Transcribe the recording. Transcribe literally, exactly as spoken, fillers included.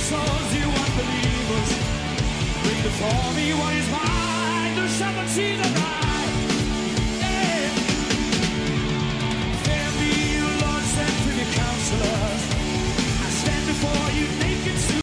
souls, you unbelievers. Bring before me what is mine. The shepherd sees the